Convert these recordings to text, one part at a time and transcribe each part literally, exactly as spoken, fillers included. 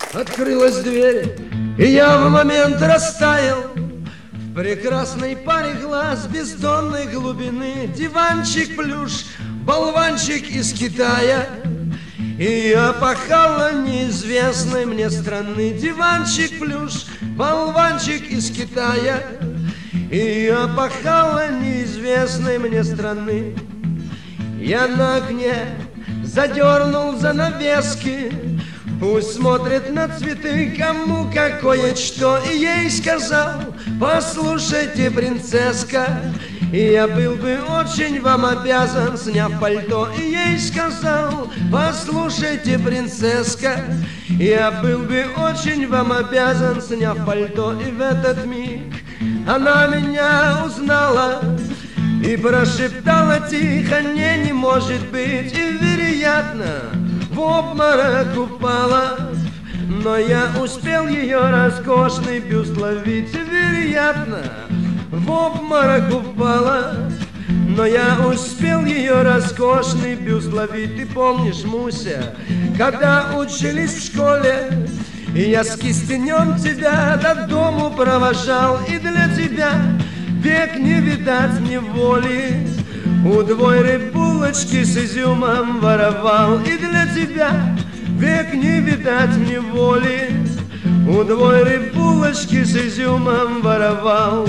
Открылась дверь, и я в момент растаял в прекрасной паре глаз бездонной глубины. Диванчик плюш, болванчик из Китая, и я пахала неизвестной мне страны. Диванчик плюш, болванчик из Китая, и я пахала неизвестной мне страны. Я на окне задернул занавески, пусть смотрит на цветы, кому какое что. И ей сказал: послушайте, принцесска, и я был бы очень вам обязан, сняв пальто. И ей сказал: послушайте, принцесска, я был бы очень вам обязан, сняв пальто. И в этот миг она меня узнала и прошептала тихо: не, не может быть. И вероятно в обморок упала, но я успел ее роскошный бюст ловить. Вероятно в обморок упала, но я успел ее роскошный бюст ловить. Ты помнишь, Муся, когда учились в школе, и я с кистенем тебя до дому провожал, и для тебя век не видать мне воли, удвоенной булочки с изюмом воровал. И для тебя век не видать мне воли, удвоенной булочки с изюмом воровал.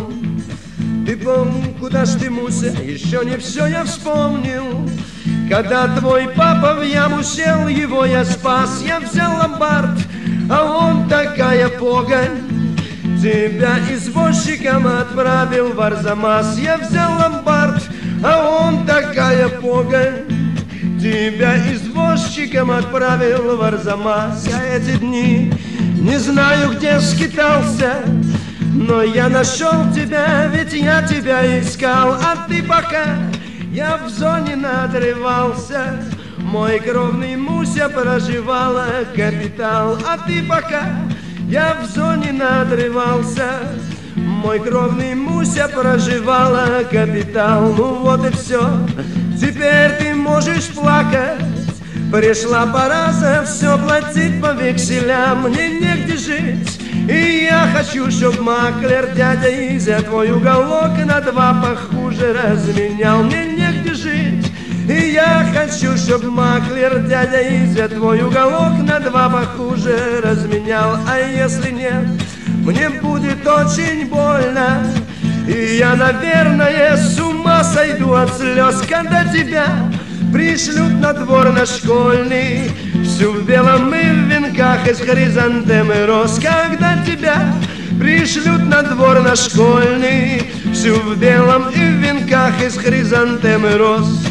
Ты помни, куда ж ты, Муся, еще не все я вспомнил. Когда твой папа в яму сел, его я спас. Я взял ломбард, а он такая погонь, тебя извозчиком отправил в Арзамас. Я взял ломбард, а он такая погонь, тебя извозчиком отправил в Арзамас. Я эти дни не знаю, где скитался, но я нашел тебя, ведь я тебя искал. А ты пока я в зоне надрывался, мой кровный Муся проживала капитал. А ты пока я в зоне надрывался, мой кровный Муся проживала капитал. Ну вот и все, теперь ты можешь плакать, пришла пора за все платить по векселям. Мне негде жить, и я хочу, чтоб маклер дядя Изя твой уголок на два похуже разменял. Мне негде жить, и я хочу, чтоб маклер дядя Изя твой уголок на два похуже разменял. А если нет, мне будет очень больно, и я, наверное, с ума сойду от слез, когда тебя пришлют на двор на школьный, всю в белом и в венках из хризантем и роз. Когда тебя пришлют на двор на школьный, всю в белом и в венках из хризантем и роз.